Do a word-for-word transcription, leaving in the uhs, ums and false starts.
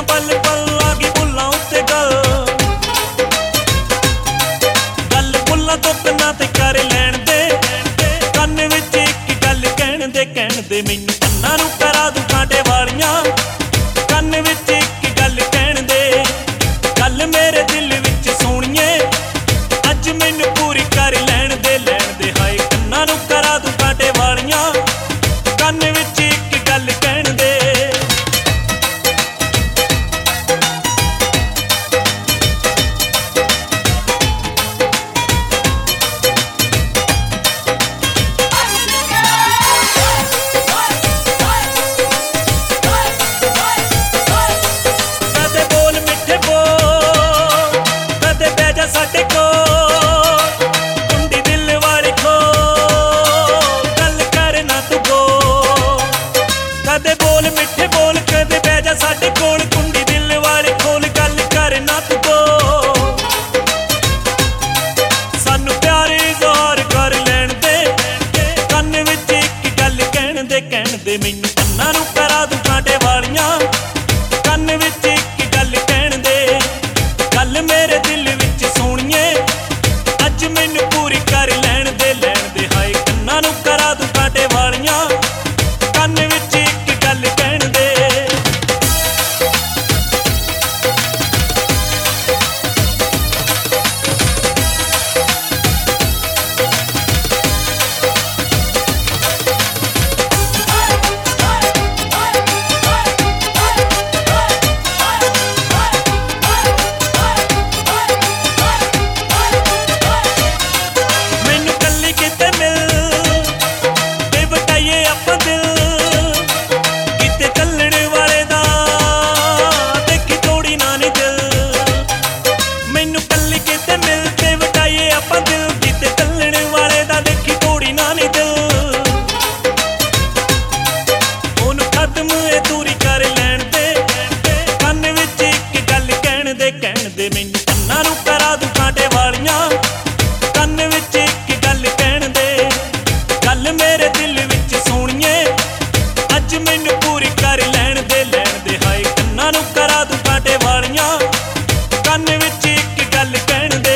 पल पल आगी बुल्लां उत्ते गल गल बुल्लां तो कन्नां ते कर लैण दे कन्न विच इक गल कहण दे कहण दे मैनूं कन्नां नूं करा दूं कांटे वालियां कन्न विच इक गल कहण दे गल मेरे दिल विच सोहणीए अज मैनूं पूरी कर लैण दे लैण दे हाय कन्नां नूं करा दूं कांटे वालियां कन्न विच इक गल कहण दे साडे कोल कुंडी दिल वाली खोल गल कर ना तू बोल कदे बोल मिठे बोल कदे बह जा साडे कोल कुंडी दिल वाली खोल गल कर ना तू बोल सानू प्यार इज़हार कर लैण दे कन्न विच इक गल कहण दे कहण दे मैनूं कन्नां नूं करा दूं कांटे वालियां कन्न विच इक गल कहण दे गल मेरे दिल विच सोहणीए अज मैनूं पूरी कर लैण दे लैण दे हाय कन्नां नूं करा दूं कांटे वालियां कन्न विच इक गल कहण दे कहण दे मैनूं कन्नां नूं करा दूं कांटे वालियां कन्न विच इक गल कहण दे गल मेरे दिल विच सोहणीए अज मैनूं पूरी कर लैण दे लैण दे हाय कन्नां नूं करा दूं कांटे वालियां कन्न विच इक गल कहण दे